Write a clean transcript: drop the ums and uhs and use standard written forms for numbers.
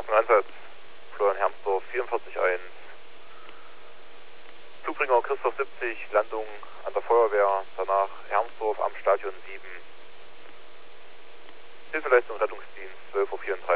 Achtung Einsatz, Florian Hermsdorf 44-1. Zugbringer Christoph 70, Landung an der Feuerwehr, danach Hermsdorf am Stadion 7. Hilfeleistung Rettungsdienst 12:34 Uhr.